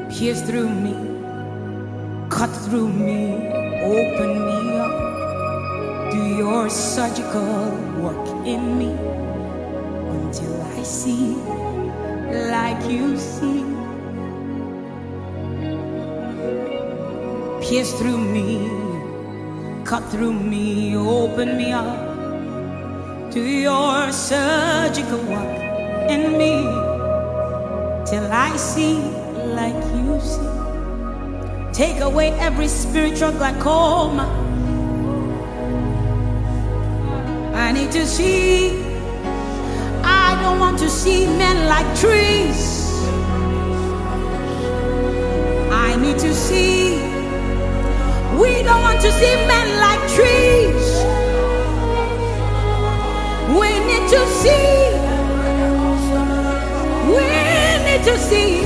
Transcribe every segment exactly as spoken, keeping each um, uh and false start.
pierce through me, cut through me, open me up. Do your surgical work in me until I see like you see. Pierce through me, cut through me, open me up. Do your surgical work in me till I see like you see. Take away every spiritual glaucoma. I need to see. I don't want to see men like trees. I need to see. We don't want to see men like trees. We need to see. We need to see.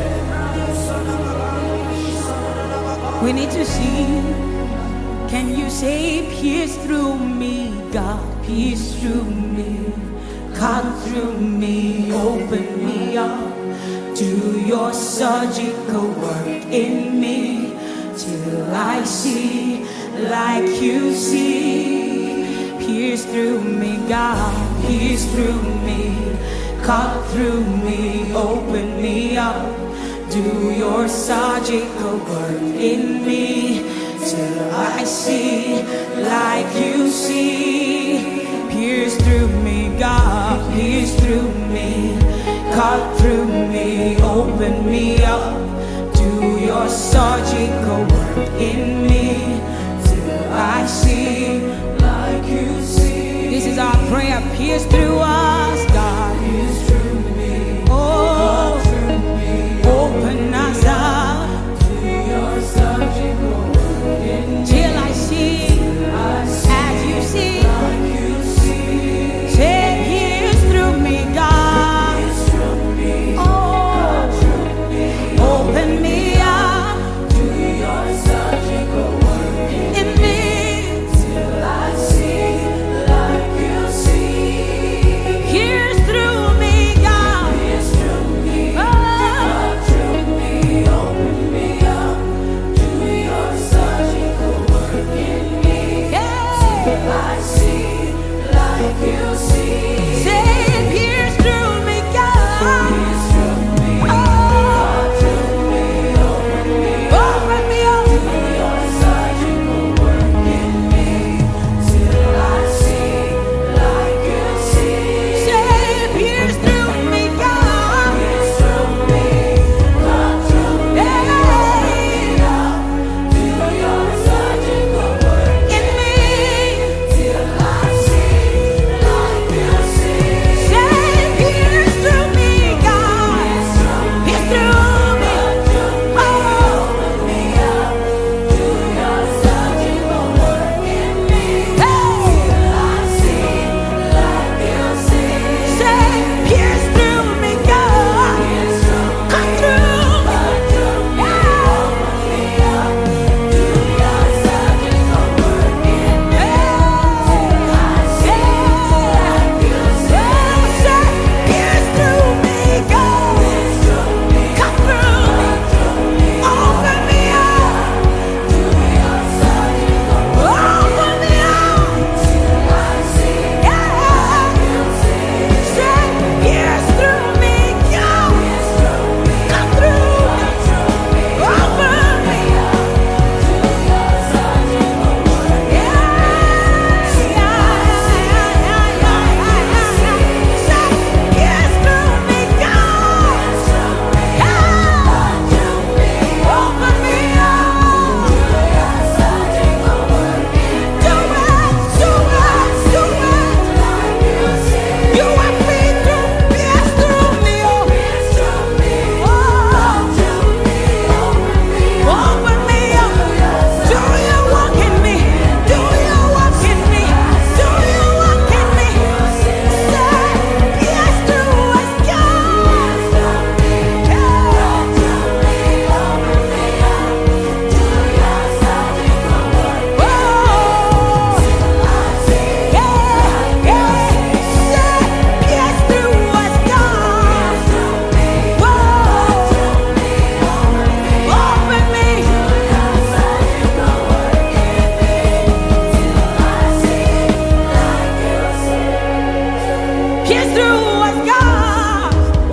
We need to see. Can you say, pierce through me, God, pierce through me, cut through me, open me up. Do your surgical work in me till I see like you see. Pierce through me, God, pierce through me, cut through me, open me up. Do your surgical work in me till I see like you see. Pierce through me, God, pierce through me, cut through me, open me up. Do your surgical work in me till I see like you see. This is our prayer. Pierce through us, God. Pierce through me. Oh, open us up to your surgical work in me till I see as you see. Like you see. Say, pierce through me, God. Pierce through me. Oh, through me. Open me up to your surgical work in me till I see like you see. pierce through us, God.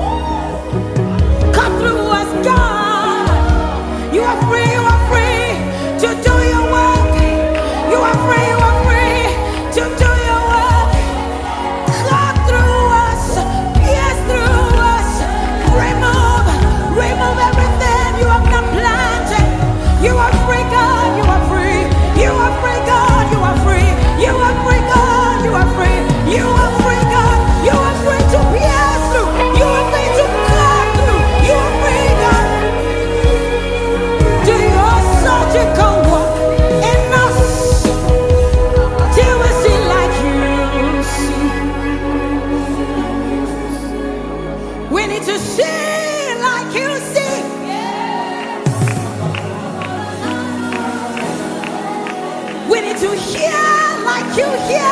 Cut through us, God. You are free, you are free to do your work. You are free, you are free to do your work. Cut through us, pierce through us. Remove, remove everything you have not planted. You are free, God, you are free. You are free, God, you are free. You are free, God, you are free. You are free, God, you are free to pierce through. You are free to cut through. You are free, God. Do your surgical work in us till we see like you see. We need to see like you see. We need to hear like you hear.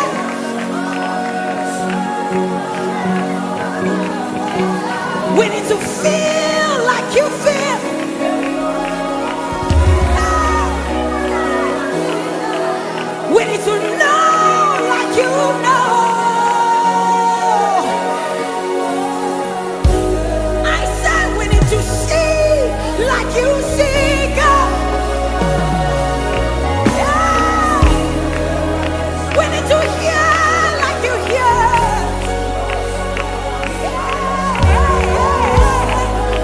We need to feel like you feel. We need to know like you know. I said we need to see like you see, God. Yeah. We need to hear like you hear. Yeah, yeah, yeah.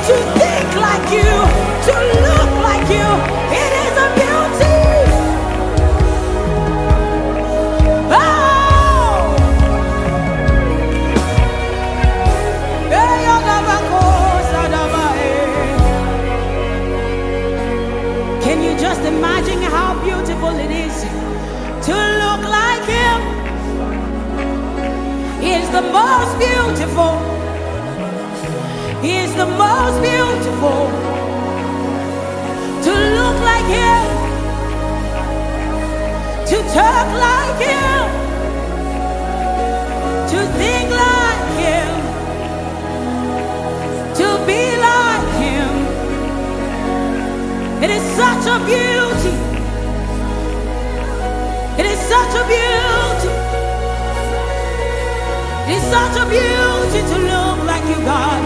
to think like you, to look like you. It is a beauty. Oh! Can you just imagine how beautiful it is to look like him? He is the most beautiful. He is the most beautiful. To look like him, to talk like him, to think like him, to be like him. It is such a beauty. It is such a beauty. It is such a beauty to look like you, God.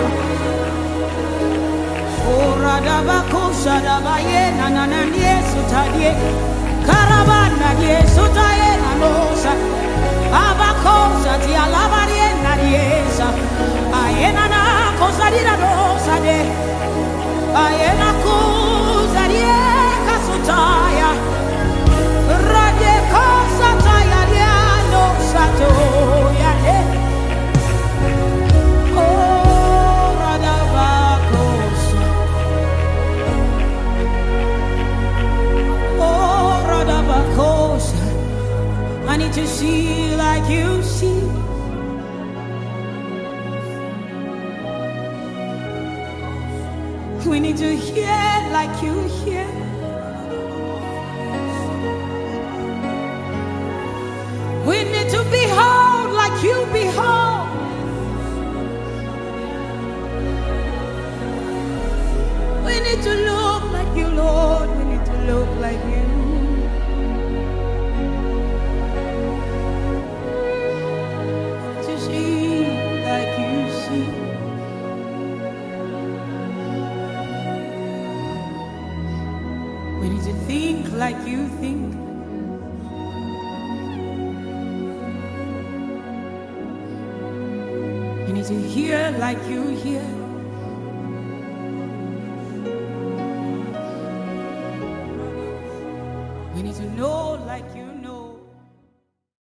Oh, Radabako Shadabaye, Nananie, Sutaye, Karabana, Sutaye, Nanosa, Abako, Satia, Lavarie, Nadiesa, Ayenana, Cosadina, Nosade, Ayena, Cosadie, Casutaya, Radie, Cosataya, no Sato, Yade. I need to see like you see. We need to hear like you hear. We need to behold like you behold. We need to look like you, Lord. We need to look like you. We need to think like you think. We need to hear like you hear. We need to know like you